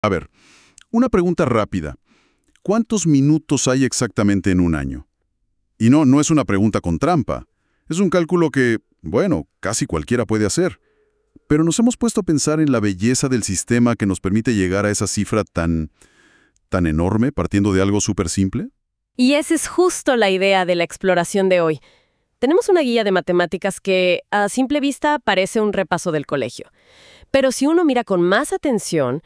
A ver, una pregunta rápida. ¿Cuántos minutos hay exactamente en un año? Y no es una pregunta con trampa. Es un cálculo que, bueno, casi cualquiera puede hacer. Pero nos hemos puesto a pensar en la belleza del sistema que nos permite llegar a esa cifra tan enorme, partiendo de algo súper simple. Y esa es justo la idea de la exploración de hoy. Tenemos una guía de matemáticas que, a simple vista, parece un repaso del colegio. Pero si uno mira con más atención,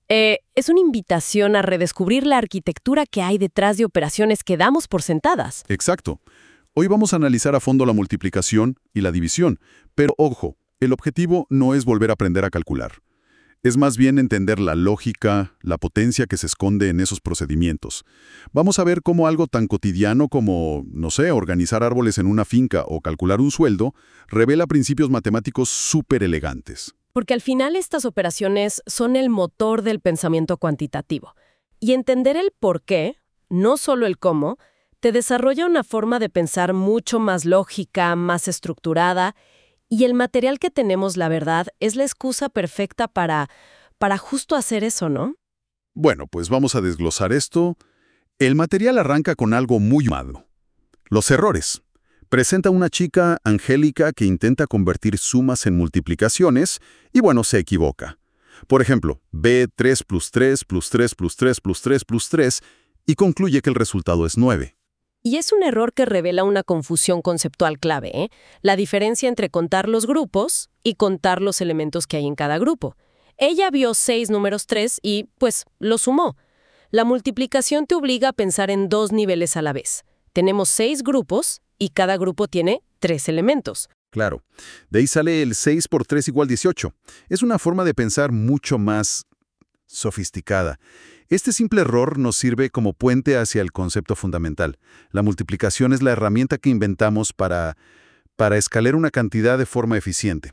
es una invitación a redescubrir la arquitectura que hay detrás de operaciones que damos por sentadas. Exacto. Hoy vamos a analizar a fondo la multiplicación y la división. Pero ojo, el objetivo no es volver a aprender a calcular. Es más bien entender la lógica, la potencia que se esconde en esos procedimientos. Vamos a ver cómo algo tan cotidiano como, no sé, organizar árboles en una finca o calcular un sueldo, revela principios matemáticos súper elegantes. Porque al final estas operaciones son el motor del pensamiento cuantitativo. Y entender el por qué, no solo el cómo, te desarrolla una forma de pensar mucho más lógica, más estructurada. Y el material que tenemos, la verdad, es la excusa perfecta para justo hacer eso, ¿no? Bueno, pues vamos a desglosar esto. El material arranca con algo muy malo. Los errores. Presenta una chica, Angélica, que intenta convertir sumas en multiplicaciones y, bueno, se equivoca. Por ejemplo, ve 3 plus 3 plus 3 plus 3 plus 3 plus 3 y concluye que el resultado es 9. Y es un error que revela una confusión conceptual clave, ¿eh? La diferencia entre contar los grupos y contar los elementos que hay en cada grupo. Ella vio 6 números 3 y, pues, lo sumó. La multiplicación te obliga a pensar en dos niveles a la vez. Tenemos 6 grupos y cada grupo tiene 3 elementos. Claro, de ahí sale el 6 por 3 igual 18. Es una forma de pensar mucho más sofisticada. Este simple error nos sirve como puente hacia el concepto fundamental. La multiplicación es la herramienta que inventamos para escalar una cantidad de forma eficiente.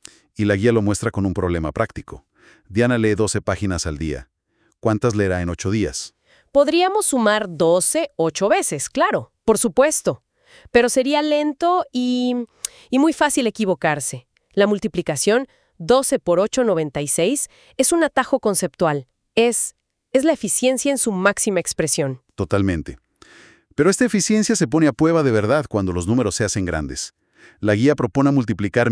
Y la guía lo muestra con un problema práctico. Diana lee 12 páginas al día. ¿Cuántas leerá en 8 días? Podríamos sumar 12 8 veces, claro, por supuesto. Pero sería lento y muy fácil equivocarse. La multiplicación, 12 por 8, 96, es un atajo conceptual. Es la eficiencia en su máxima expresión. Totalmente. Pero esta eficiencia se pone a prueba de verdad cuando los números se hacen grandes. La guía propone multiplicar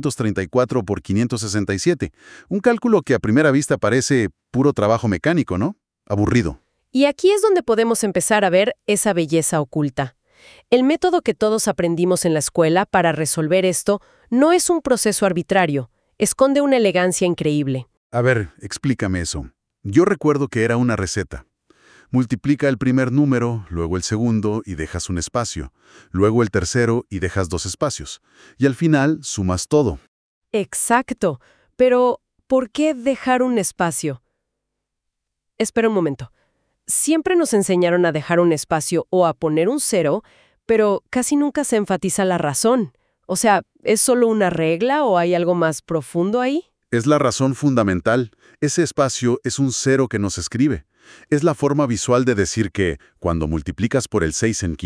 1234 por 567, un cálculo que a primera vista parece puro trabajo mecánico, ¿no? Aburrido. Y aquí es donde podemos empezar a ver esa belleza oculta. El método que todos aprendimos en la escuela para resolver esto no es un proceso arbitrario, esconde una elegancia increíble. A ver, explícame eso. Yo recuerdo que era una receta. Multiplica el primer número, luego el segundo y dejas un espacio, luego el tercero y dejas 2 espacios, y al final sumas todo. Exacto, pero ¿por qué dejar un espacio? Espera un momento. Siempre nos enseñaron a dejar un espacio o a poner un cero, pero casi nunca se enfatiza la razón. O sea, ¿es solo una regla o hay algo más profundo ahí? Es la razón fundamental. Ese espacio es un cero que nos escribe. Es la forma visual de decir que, cuando multiplicas por el 6 en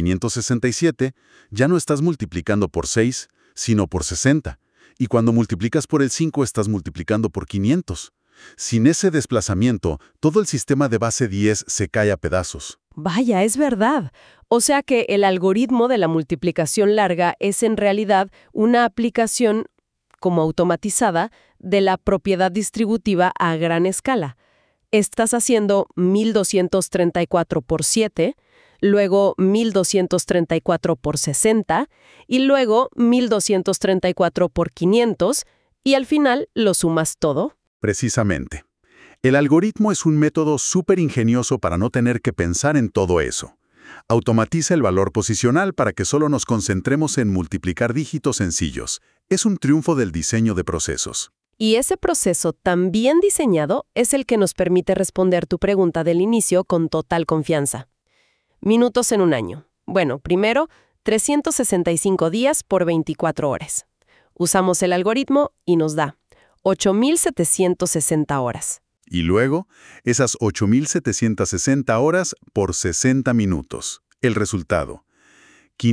567, ya no estás multiplicando por 6, sino por 60. Y cuando multiplicas por el 5, estás multiplicando por 500. Sin ese desplazamiento, todo el sistema de base 10 se cae a pedazos. Vaya, es verdad. O sea que el algoritmo de la multiplicación larga es en realidad una aplicación, como automatizada, de la propiedad distributiva a gran escala. Estás haciendo 1234 por 7, luego 1234 por 60, y luego 1234 por 500, y al final lo sumas todo. Precisamente. El algoritmo es un método súper ingenioso para no tener que pensar en todo eso. Automatiza el valor posicional para que solo nos concentremos en multiplicar dígitos sencillos. Es un triunfo del diseño de procesos. Y ese proceso tan bien diseñado es el que nos permite responder tu pregunta del inicio con total confianza. Minutos en un año. Bueno, primero, 365 días por 24 horas. Usamos el algoritmo y nos da 8.760 horas. Y luego, esas 8.760 horas por 60 minutos. El resultado,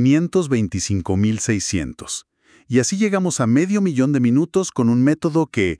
525.600. Y así llegamos a 500.000 minutos con un método que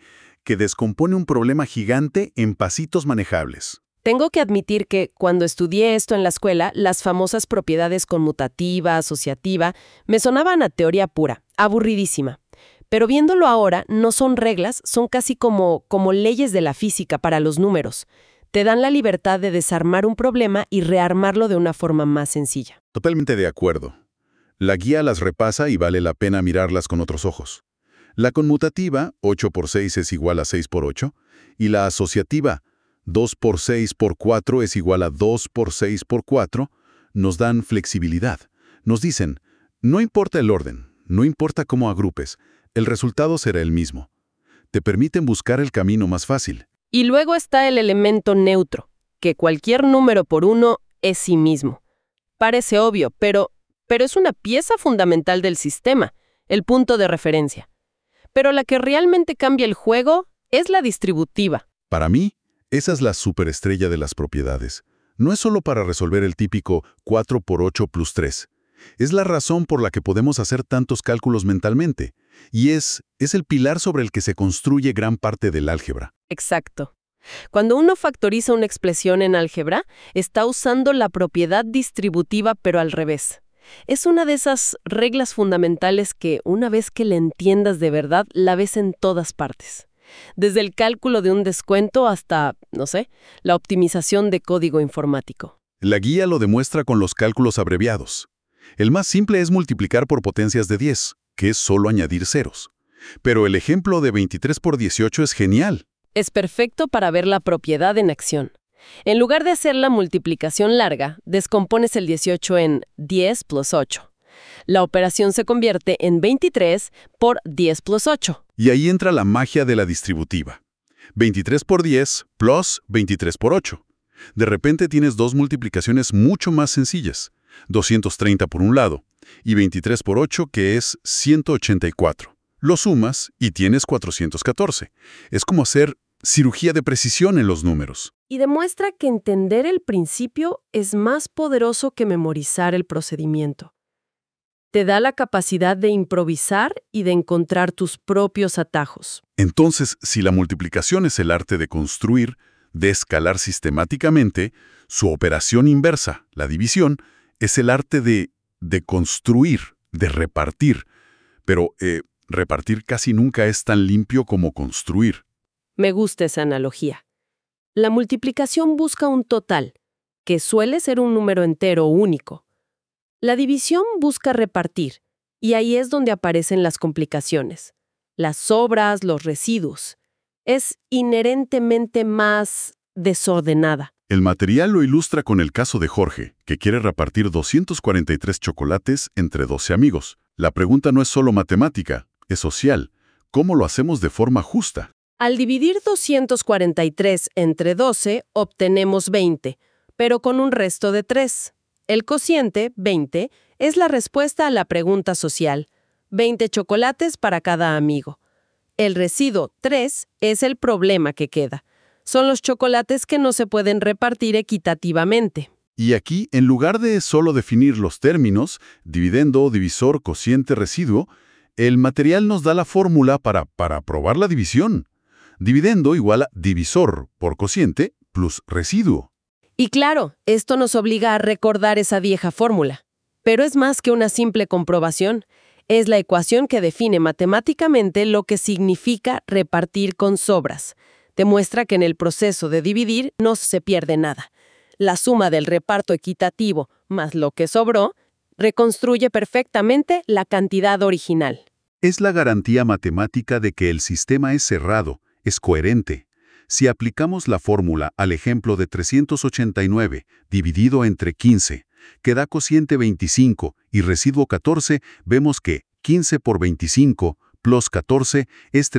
que descompone un problema gigante en pasitos manejables. Tengo que admitir que cuando estudié esto en la escuela, las famosas propiedades conmutativa, asociativa, me sonaban a teoría pura, aburridísima. Pero viéndolo ahora, no son reglas, son casi como leyes de la física para los números. Te dan la libertad de desarmar un problema y rearmarlo de una forma más sencilla. Totalmente de acuerdo. La guía las repasa y vale la pena mirarlas con otros ojos. La conmutativa, 8 por 6 es igual a 6 por 8, y la asociativa, 2 por 6 por 4 es igual a 2 por 6 por 4, nos dan flexibilidad. Nos dicen, no importa el orden, no importa cómo agrupes, el resultado será el mismo. Te permiten buscar el camino más fácil. Y luego está el elemento neutro, que cualquier número por uno es sí mismo. Parece obvio, pero es una pieza fundamental del sistema, el punto de referencia. Pero la que realmente cambia el juego es la distributiva. Para mí, esa es la superestrella de las propiedades. No es solo para resolver el típico 4 por 8 plus 3. Es la razón por la que podemos hacer tantos cálculos mentalmente. Y es el pilar sobre el que se construye gran parte del álgebra. Exacto. Cuando uno factoriza una expresión en álgebra, está usando la propiedad distributiva pero al revés. Es una de esas reglas fundamentales que, una vez que la entiendas de verdad, la ves en todas partes. Desde el cálculo de un descuento hasta, no sé, la optimización de código informático. La guía lo demuestra con los cálculos abreviados. El más simple es multiplicar por potencias de 10, que es solo añadir ceros. Pero el ejemplo de 23 por 18 es genial. Es perfecto para ver la propiedad en acción. En lugar de hacer la multiplicación larga, descompones el 18 en 10 plus 8. La operación se convierte en 23 por 10 plus 8. Y ahí entra la magia de la distributiva. 23 por 10 plus 23 por 8. De repente tienes dos multiplicaciones mucho más sencillas. 230 por un lado y 23 por 8, que es 184. Lo sumas y tienes 414. Es como hacer cirugía de precisión en los números. Y demuestra que entender el principio es más poderoso que memorizar el procedimiento. Te da la capacidad de improvisar y de encontrar tus propios atajos. Entonces, si la multiplicación es el arte de construir, de escalar sistemáticamente, su operación inversa, la división, es el arte de construir, de repartir. Pero repartir casi nunca es tan limpio como construir. Me gusta esa analogía. La multiplicación busca un total, que suele ser un número entero único. La división busca repartir, y ahí es donde aparecen las complicaciones. Las sobras, los residuos. Es inherentemente más desordenada. El material lo ilustra con el caso de Jorge, que quiere repartir 243 chocolates entre 12 amigos. La pregunta no es solo matemática, es social. ¿Cómo lo hacemos de forma justa? Al dividir 243 entre 12, obtenemos 20, pero con un resto de 3. El cociente, 20, es la respuesta a la pregunta social. 20 chocolates para cada amigo. El residuo, 3, es el problema que queda. Son los chocolates que no se pueden repartir equitativamente. Y aquí, en lugar de solo definir los términos, dividendo, divisor, cociente, residuo, el material nos da la fórmula para probar la división. Dividendo igual a divisor por cociente plus residuo. Y claro, esto nos obliga a recordar esa vieja fórmula. Pero es más que una simple comprobación. Es la ecuación que define matemáticamente lo que significa repartir con sobras. Demuestra que en el proceso de dividir no se pierde nada. La suma del reparto equitativo más lo que sobró reconstruye perfectamente la cantidad original. Es la garantía matemática de que el sistema es cerrado, es coherente. Si aplicamos la fórmula al ejemplo de 389 dividido entre 15, que da cociente 25 y residuo 14, vemos que 15 por 25 plus 14 es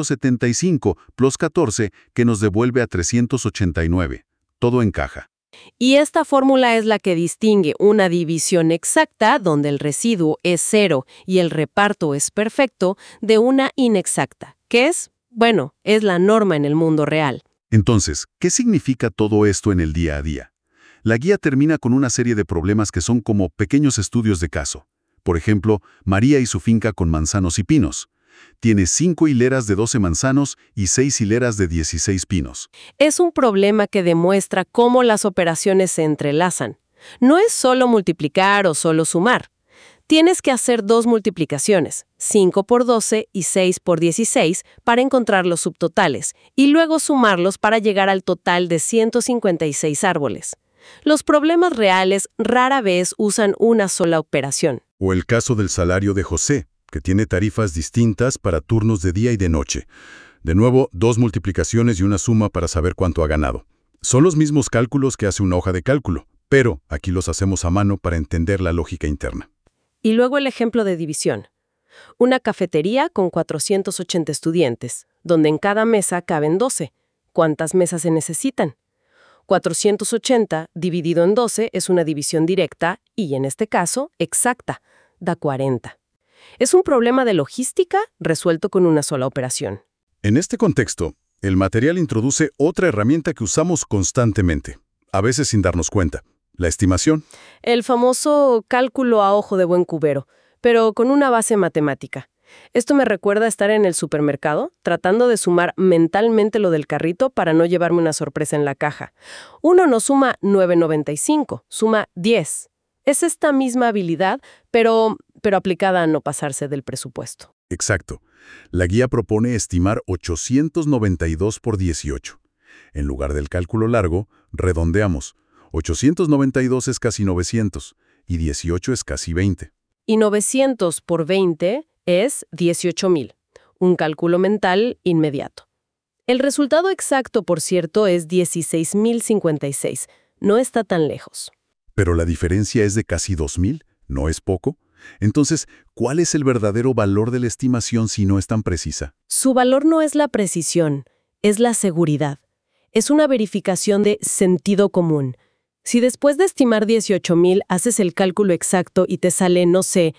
375 plus 14, que nos devuelve a 389. Todo encaja. Y esta fórmula es la que distingue una división exacta, donde el residuo es 0 y el reparto es perfecto, de una inexacta, que es la norma en el mundo real. Entonces, ¿qué significa todo esto en el día a día? La guía termina con una serie de problemas que son como pequeños estudios de caso. Por ejemplo, María y su finca con manzanos y pinos. Tiene 5 hileras de 12 manzanos y 6 hileras de 16 pinos. Es un problema que demuestra cómo las operaciones se entrelazan. No es solo multiplicar o solo sumar. Tienes que hacer dos multiplicaciones, 5 por 12 y 6 por 16, para encontrar los subtotales, y luego sumarlos para llegar al total de 156 árboles. Los problemas reales rara vez usan una sola operación. O el caso del salario de José, que tiene tarifas distintas para turnos de día y de noche. De nuevo, 2 multiplicaciones y una suma para saber cuánto ha ganado. Son los mismos cálculos que hace una hoja de cálculo, pero aquí los hacemos a mano para entender la lógica interna. Y luego el ejemplo de división. Una cafetería con 480 estudiantes, donde en cada mesa caben 12. ¿Cuántas mesas se necesitan? 480 dividido en 12 es una división directa y, en este caso, exacta. Da 40. Es un problema de logística resuelto con una sola operación. En este contexto, el material introduce otra herramienta que usamos constantemente, a veces sin darnos cuenta: la estimación. El famoso cálculo a ojo de buen cubero, pero con una base matemática. Esto me recuerda a estar en el supermercado, tratando de sumar mentalmente lo del carrito para no llevarme una sorpresa en la caja. Uno no suma 9,95, suma 10. Es esta misma habilidad, pero aplicada a no pasarse del presupuesto. Exacto. La guía propone estimar 892 por 18. En lugar del cálculo largo, redondeamos. 892 es casi 900 y 18 es casi 20. Y 900 por 20 es 18,000. Un cálculo mental inmediato. El resultado exacto, por cierto, es 16,056. No está tan lejos. Pero la diferencia es de casi 2,000, ¿no es poco? Entonces, ¿cuál es el verdadero valor de la estimación si no es tan precisa? Su valor no es la precisión, es la seguridad. Es una verificación de sentido común. Si después de estimar 18,000 haces el cálculo exacto y te sale, no sé,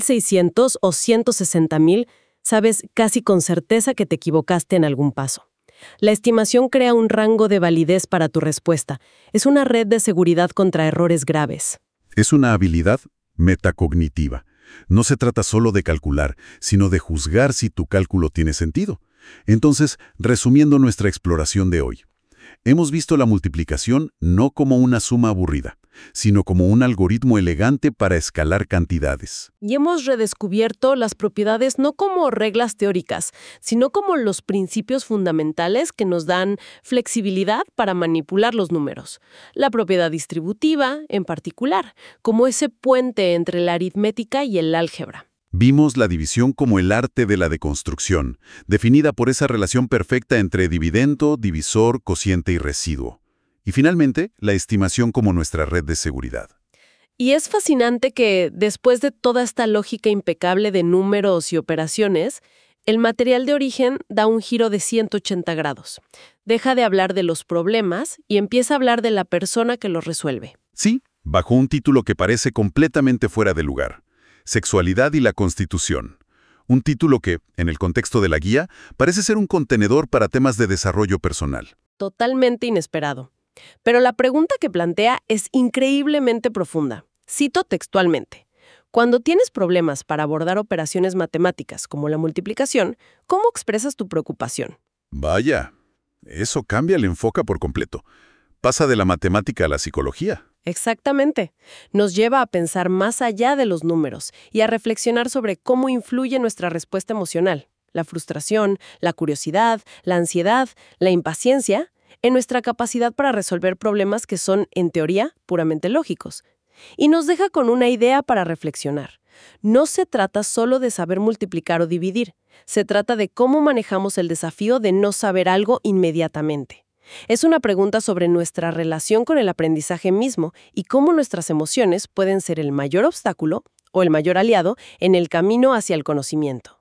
1,600 o 160,000, sabes casi con certeza que te equivocaste en algún paso. La estimación crea un rango de validez para tu respuesta. Es una red de seguridad contra errores graves. Es una habilidad metacognitiva. No se trata solo de calcular, sino de juzgar si tu cálculo tiene sentido. Entonces, resumiendo nuestra exploración de hoy, hemos visto la multiplicación no como una suma aburrida, sino como un algoritmo elegante para escalar cantidades. Y hemos redescubierto las propiedades no como reglas teóricas, sino como los principios fundamentales que nos dan flexibilidad para manipular los números. La propiedad distributiva, en particular, como ese puente entre la aritmética y el álgebra. Vimos la división como el arte de la deconstrucción, definida por esa relación perfecta entre dividendo, divisor, cociente y residuo. Y finalmente, la estimación como nuestra red de seguridad. Y es fascinante que, después de toda esta lógica impecable de números y operaciones, el material de origen da un giro de 180 grados. Deja de hablar de los problemas y empieza a hablar de la persona que los resuelve. Sí, bajo un título que parece completamente fuera de lugar: Sexualidad y la Constitución. Un título que, en el contexto de la guía, parece ser un contenedor para temas de desarrollo personal. Totalmente inesperado. Pero la pregunta que plantea es increíblemente profunda. Cito textualmente: cuando tienes problemas para abordar operaciones matemáticas como la multiplicación, ¿cómo expresas tu preocupación? Vaya, eso cambia el enfoque por completo. Pasa de la matemática a la psicología. Exactamente. Nos lleva a pensar más allá de los números y a reflexionar sobre cómo influye nuestra respuesta emocional, la frustración, la curiosidad, la ansiedad, la impaciencia, en nuestra capacidad para resolver problemas que son, en teoría, puramente lógicos. Y nos deja con una idea para reflexionar. No se trata solo de saber multiplicar o dividir. Se trata de cómo manejamos el desafío de no saber algo inmediatamente. Es una pregunta sobre nuestra relación con el aprendizaje mismo y cómo nuestras emociones pueden ser el mayor obstáculo o el mayor aliado en el camino hacia el conocimiento.